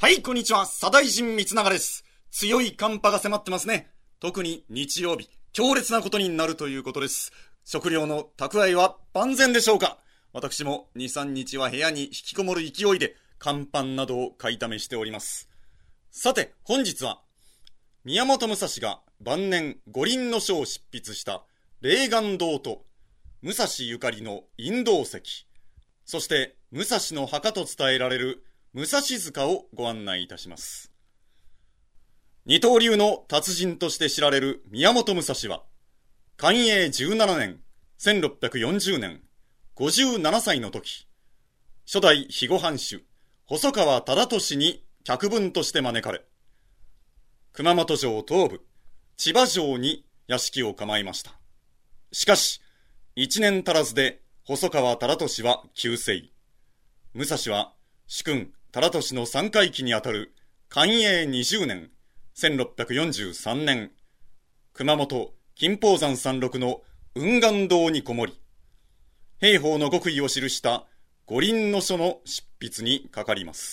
はい、こんにちは。左大臣光永です。強い寒波が迫ってますね。特に日曜日、強烈なことになるということです。食料の蓄えは万全でしょうか？私も2、3日は部屋に引きこもる勢いで乾パンなどを買いためしております。さて、本日は宮本武蔵が晩年五輪の書を執筆した霊岩堂と武蔵ゆかりの陰道石、そして武蔵の墓と伝えられる武蔵塚をご案内いたします。二刀流の達人として知られる宮本武蔵は、寛永17年、1640年、57歳の時、初代肥後藩主、細川忠俊に客分として招かれ、熊本城東部、千葉城に屋敷を構えました。しかし、1年足らずで細川忠俊は急逝。武蔵は主君忠俊の三回忌にあたる寛永20年、1643年、熊本金峰山山麓の雲岩洞にこもり、兵法の極意を記した五輪の書の執筆にかかります。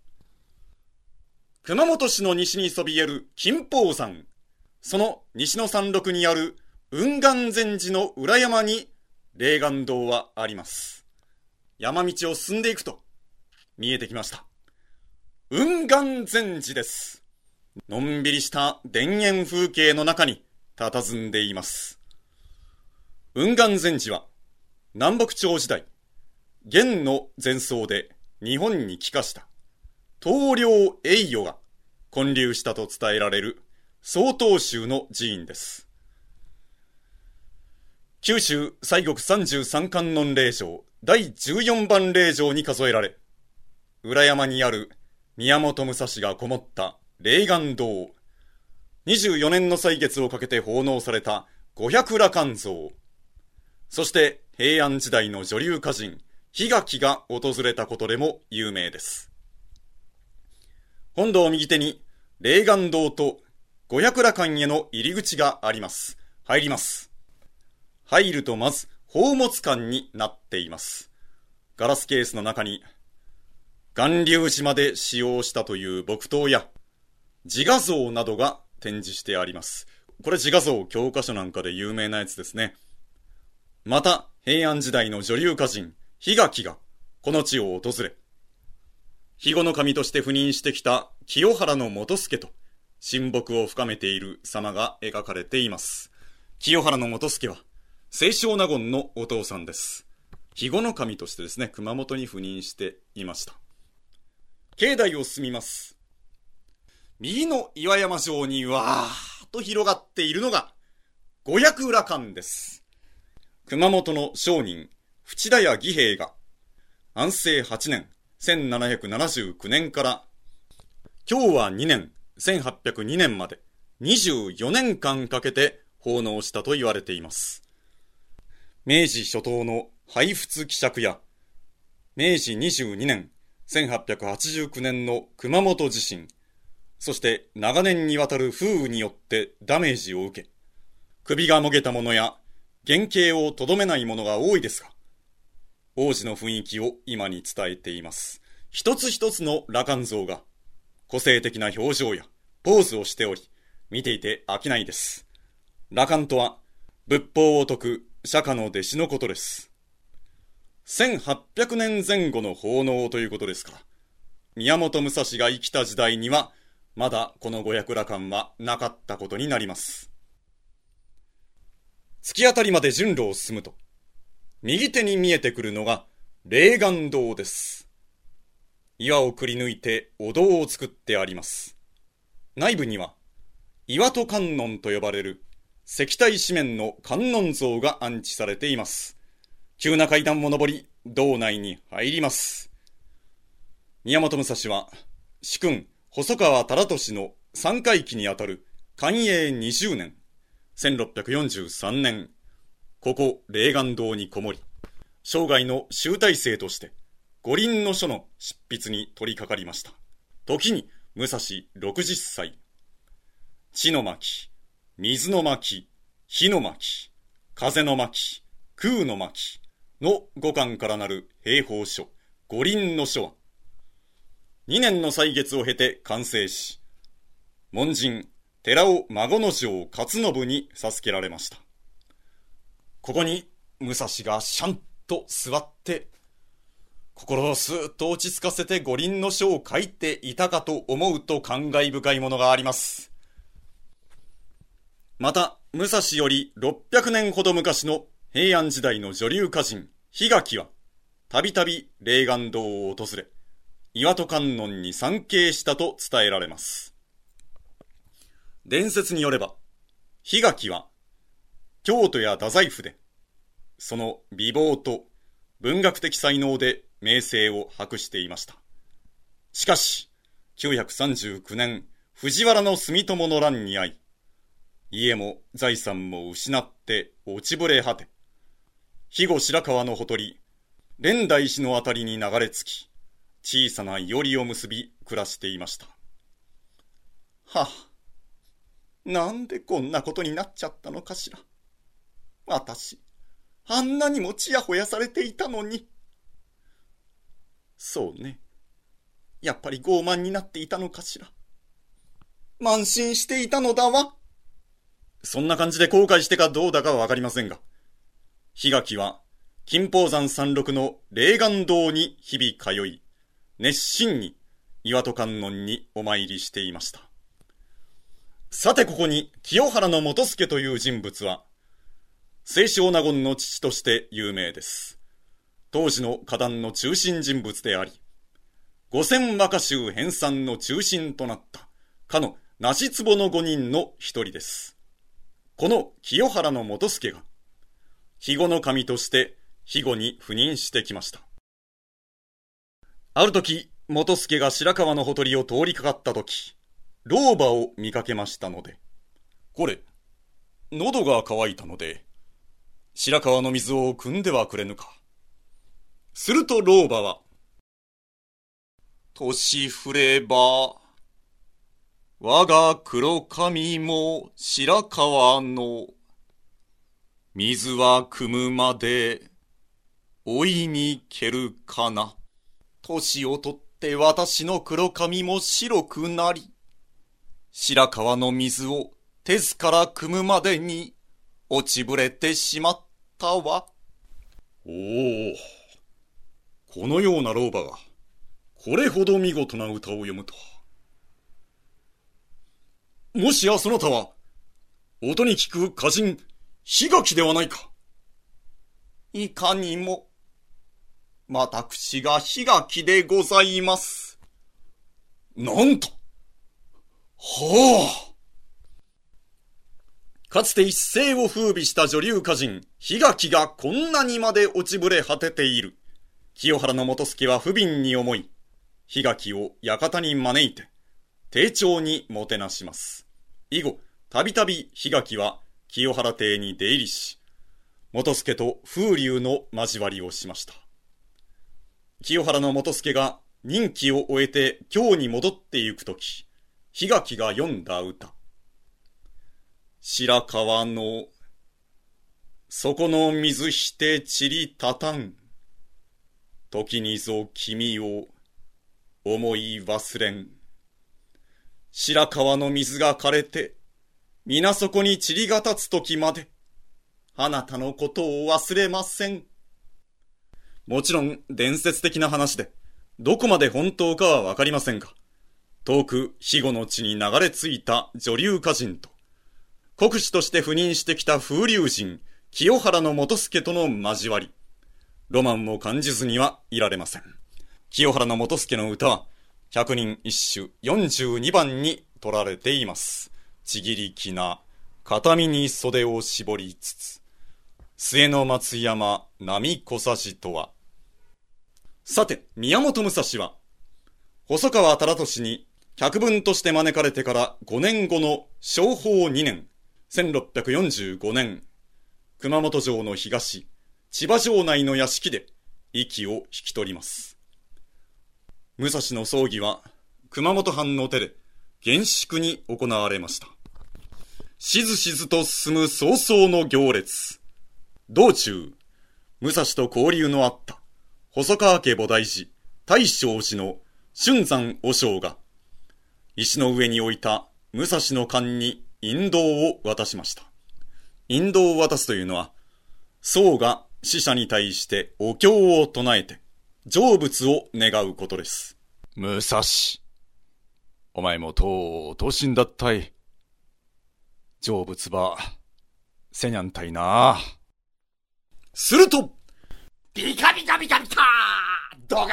熊本市の西にそびえる金峰山、その西の山麓にある雲岩禅寺の裏山に霊岩洞はあります。山道を進んでいくと見えてきました。雲岩禅寺です。のんびりした田園風景の中に佇んでいます。雲岩禅寺は南北朝時代、元の禅僧で日本に帰化した東陵栄誉が建立したと伝えられる曹洞宗の寺院です。九州西国33観音霊場第14番霊場に数えられ、裏山にある宮本武蔵がこもった霊岩堂、24年の歳月をかけて奉納された五百羅漢像、そして平安時代の女流歌人檜垣が訪れたことでも有名です。本堂右手に霊岩堂と五百羅漢への入り口があります。入ります。入るとまず宝物館になっています。ガラスケースの中に巌流島で使用したという木刀や自画像などが展示してあります。これ自画像教科書なんかで有名なやつですね。また平安時代の女流歌人檜垣がこの地を訪れ、肥後の神として赴任してきた清原元助と親睦を深めている様が描かれています。清原元助は清少納言のお父さんです。肥後の神としてですね、熊本に赴任していました。境内を進みます。右の岩山上にわーっと広がっているのが五百羅漢です。熊本の商人淵田屋義兵衛が安政8年1779年から享和2年1802年まで24年間かけて奉納したと言われています。明治初頭の廃仏希釈や明治22年1889年の熊本地震、そして長年にわたる風雨によってダメージを受け、首がもげたものや原型をとどめないものが多いですが、往時の雰囲気を今に伝えています。一つ一つの羅漢像が個性的な表情やポーズをしており、見ていて飽きないです。羅漢とは仏法を説く釈迦の弟子のことです。1800年前後の奉納ということですから、宮本武蔵が生きた時代にはまだこの五百羅漢はなかったことになります。突き当たりまで順路を進むと、右手に見えてくるのが霊岩堂です。岩をくり抜いてお堂を作ってあります。内部には岩戸観音と呼ばれる石体四面の観音像が安置されています。急な階段を上り、堂内に入ります。宮本武蔵は主君細川忠俊の三回忌にあたる寛永20年1643年、ここ霊岩堂にこもり、生涯の集大成として五輪の書の執筆に取り掛かりました。時に武蔵60歳。地の巻、水の巻、火の巻、風の巻、空の巻の五巻からなる兵法書、五輪の書は、 2年の歳月を経て完成し、門人寺尾孫の城勝信に授けられました。ここに武蔵がシャンと座って、心をスーッと落ち着かせて五輪の書を書いていたかと思うと感慨深いものがあります。また、武蔵より600年ほど昔の平安時代の女流歌人、檜垣は、たびたび霊岩堂を訪れ、岩戸観音に参詣したと伝えられます。伝説によれば、檜垣は、京都や太宰府で、その美貌と文学的才能で名声を博していました。しかし、939年、藤原の住友の乱に遭い、家も財産も失って落ちぶれ果て、肥後白河のほとり、蓮台寺のあたりに流れ着き、小さな依りを結び暮らしていました。はあ、なんでこんなことになっちゃったのかしら。私、あんなにもちやほやされていたのに。そうね。やっぱり傲慢になっていたのかしら。慢心していたのだわ。そんな感じで後悔してかどうだかはわかりませんが、檜垣は金峰山山麓の霊岩堂に日々通い、熱心に岩戸観音にお参りしていました。さてここに清原の元助という人物は、清少納言の父として有名です。当時の歌壇の中心人物であり、五千和歌集編纂の中心となったかの梨壺の5人の一人です。この清原の元助が、肥後の神として肥後に赴任してきました。ある時、元助が白川のほとりを通りかかった時、老婆を見かけましたので、これ、喉が渇いたので、白川の水を汲んではくれぬか。すると老婆は、年降れば、我が黒髪も白川の、水は汲むまで、老いにけるかな。年をとって私の黒髪も白くなり、白川の水を手ずから汲むまでに落ちぶれてしまったわ。おお、このような老婆が、これほど見事な歌を読むとは。もしやそなたは、音に聞く歌人、檜垣ではないか。いかにも、私が檜垣でございます。なんと、はあ。かつて一世を風靡した女流歌人、檜垣がこんなにまで落ちぶれ果てている。清原の元助は不憫に思い、檜垣を館に招いて、丁重にもてなします。以後、たびたび檜垣は清原邸に出入りし、元助と風流の交わりをしました。清原の元助が任期を終えて京に戻ってゆくとき、檜垣が詠んだ歌。白川の底の水してちりたたん。時にぞ君を思い忘れん。白川の水が枯れて、水底に塵が立つ時まで、あなたのことを忘れません。もちろん伝説的な話で、どこまで本当かはわかりませんが、遠く肥後の地に流れ着いた女流歌人と、国司として赴任してきた風流人、清原の元助との交わり、ロマンを感じずにはいられません。清原の元助の歌は、百人一首42番に取られています。ちぎりきな、片身に袖を絞りつつ、末の松山、波小さじとは。さて、宮本武蔵は、細川忠俊に客分として招かれてから5年後の正保2年、1645年、熊本城の東、千葉城内の屋敷で息を引き取ります。武蔵の葬儀は熊本藩の手で厳粛に行われました。しずしずと進む早々の行列。道中、武蔵と交流のあった細川家菩提寺、大正寺の春山和尚が、石の上に置いた武蔵の冠に引導を渡しました。引導を渡すというのは、僧が死者に対してお経を唱えて、成仏を願うことです。 武蔵、お前もとうとう死んだったい。成仏ば、せにゃんたいな。 すると、 ビカビカビカビカードガーン、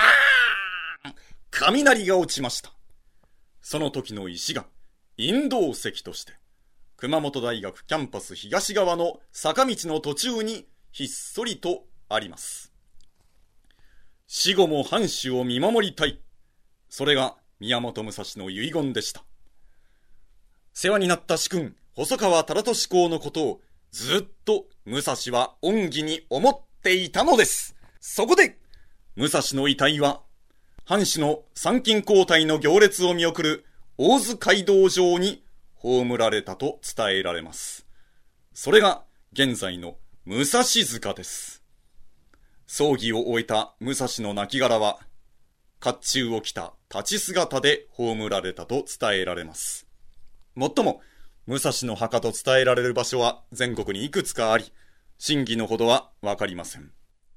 雷が落ちました。その時の石が引導石として、熊本大学キャンパス東側の坂道の途中にひっそりとあります。死後も藩主を見守りたい。それが宮本武蔵の遺言でした。世話になった主君、細川忠俊公のことをずっと武蔵は恩義に思っていたのです。そこで、武蔵の遺体は、藩主の参勤交代の行列を見送る大津街道上に葬られたと伝えられます。それが現在の武蔵塚です。葬儀を終えた武蔵の亡骸は、甲冑を着た立ち姿で葬られたと伝えられます。もっとも、武蔵の墓と伝えられる場所は全国にいくつかあり、真偽のほどはわかりません。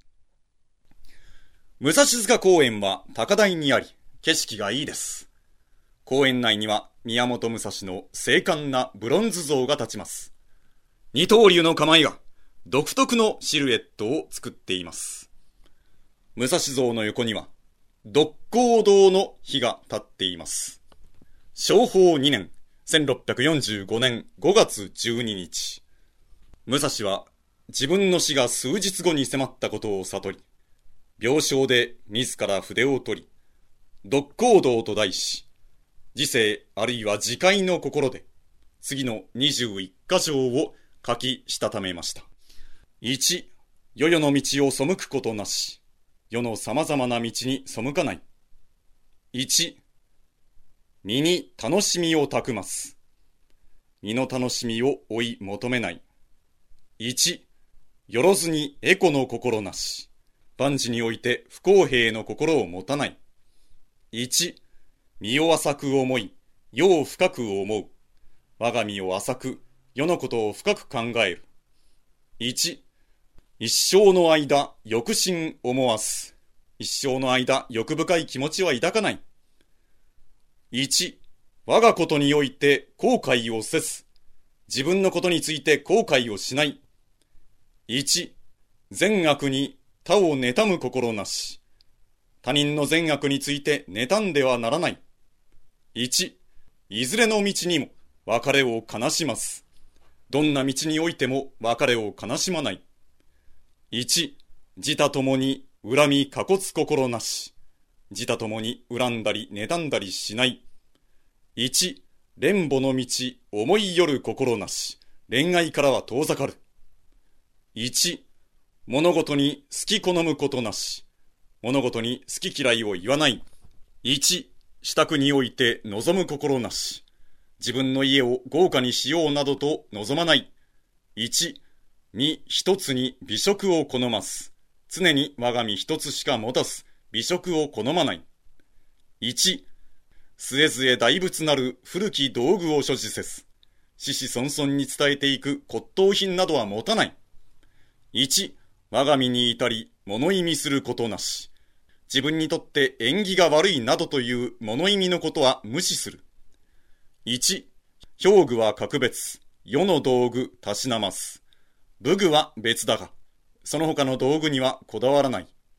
武蔵塚公園は高台にあり、景色がいいです。公園内には宮本武蔵の精悍なブロンズ像が立ちます。二刀流の構えが独特のシルエットを作っています。武蔵像の横には独光堂の碑が立っています。正法2年、1645年5月12日。武蔵は自分の死が数日後に迫ったことを悟り、病床で自ら筆を取り、独光堂と題し、時世あるいは自戒の心で、次の21箇条を書きしたためました。1、世々の道を背くことなし、世の様々な道に背かない。1、身に楽しみをたくます。身の楽しみを追い求めない。1、よろずにエコの心なし。万事において不公平の心を持たない。1、身を浅く思い、世を深く思う。我が身を浅く、世のことを深く考える。1、一生の間、欲心思わす。一生の間、欲深い気持ちは抱かない。1、我がことにおいて後悔をせず。自分のことについて後悔をしない。1、善悪に他を妬む心なし。他人の善悪について妬んではならない。1、いずれの道にも別れを悲します。どんな道においても別れを悲しまない。1、自他ともに恨みかこつ心なし。自他ともに恨んだり妬んだりしない。1、恋母の道思いよる心なし。恋愛からは遠ざかる。1、物事に好き好むことなし。物事に好き嫌いを言わない。1、支度において望む心なし。自分の家を豪華にしようなどと望まない。1、身一つに美食を好ます。常に我が身一つしか持たす美食を好まない。1、末々大仏なる古き道具を所持せず、子々孫々に伝えていく骨董品などは持たない。1、我が身に至り物意味することなし。自分にとって縁起が悪いなどという物意味のことは無視する。1、表具は格別、世の道具たしなます。武具は別だが、その他の道具にはこだわらない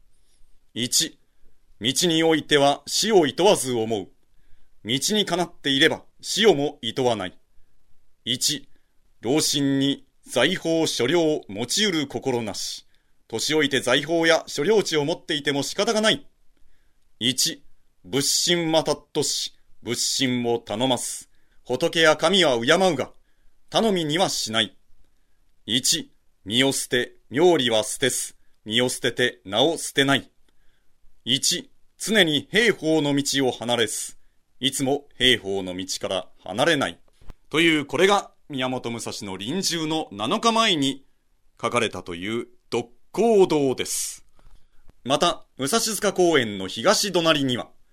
。1、道においては死を厭わず思う。道にかなっていれば死をも厭わない。1、老身に財宝所領持ち得る心なし。年老いて財宝や所領地を持っていても仕方がない。1、仏心またっとし、仏心を頼ます。仏や神は敬うが、頼みにはしない。1、身を捨て、名利は捨てす。身を捨てて名を捨てない。1、常に兵法の道を離れず。いつも兵法の道から離れない。という、これが宮本武蔵の臨終の7日前に書かれたという独光堂です。また、武蔵塚公園の東隣には、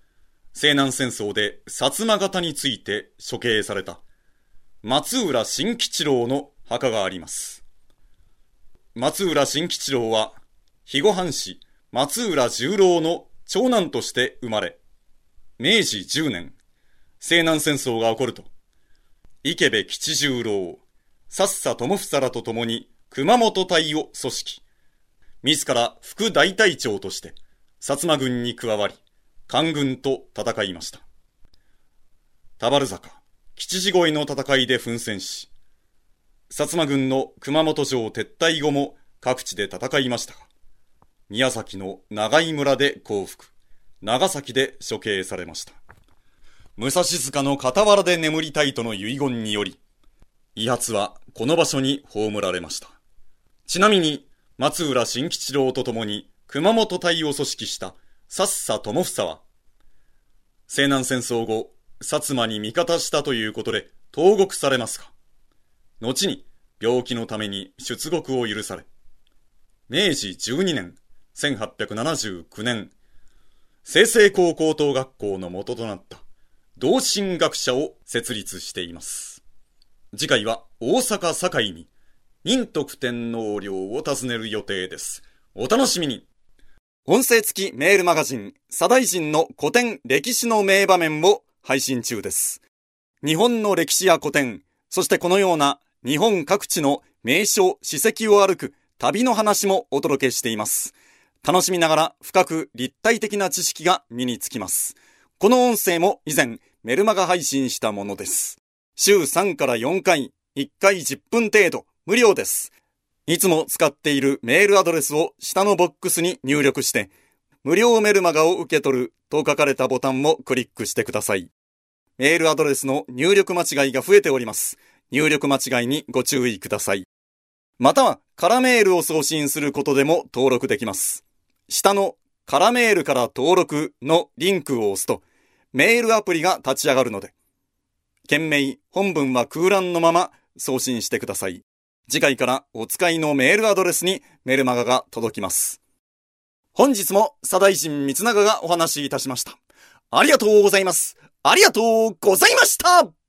西南戦争で薩摩方について処刑された松浦新吉郎の墓があります。松浦新吉郎は肥後藩士松浦十郎の長男として生まれ、明治10年、西南戦争が起こると、池部吉十郎、佐々智房らと共に熊本隊を組織、自ら副大隊長として薩摩軍に加わり、官軍と戦いました。田原坂、吉次越えの戦いで奮戦し、薩摩軍の熊本城撤退後も各地で戦いましたが、宮崎の長井村で降伏、長崎で処刑されました。武蔵塚の傍らで眠りたいとの遺言により、遺髪はこの場所に葬られました。ちなみに、松浦新吉郎と共に熊本隊を組織した佐々智房は、西南戦争後、薩摩に味方したということで投獄されますが、後に病気のために出獄を許され、明治12年、1879年、済々黌高等学校の元となった同心学社を設立しています。次回は大阪堺に仁徳天皇陵を訪ねる予定です。お楽しみに。音声付きメールマガジン左大臣の古典歴史の名場面を配信中です。日本の歴史や古典、そしてこのような日本各地の名所、史跡を歩く旅の話もお届けしています。楽しみながら深く立体的な知識が身につきます。この音声も以前メルマガ配信したものです。週3から4回、1回10分程度、無料です。いつも使っているメールアドレスを下のボックスに入力して、無料メルマガを受け取ると書かれたボタンをクリックしてください。メールアドレスの入力間違いが増えております。入力間違いにご注意ください。または、空メールを送信することでも登録できます。下の空メールから登録のリンクを押すと、メールアプリが立ち上がるので、件名、本文は空欄のまま送信してください。次回からお使いのメールアドレスにメルマガが届きます。本日も左大臣光永がお話しいたしました。ありがとうございます。ありがとうございました。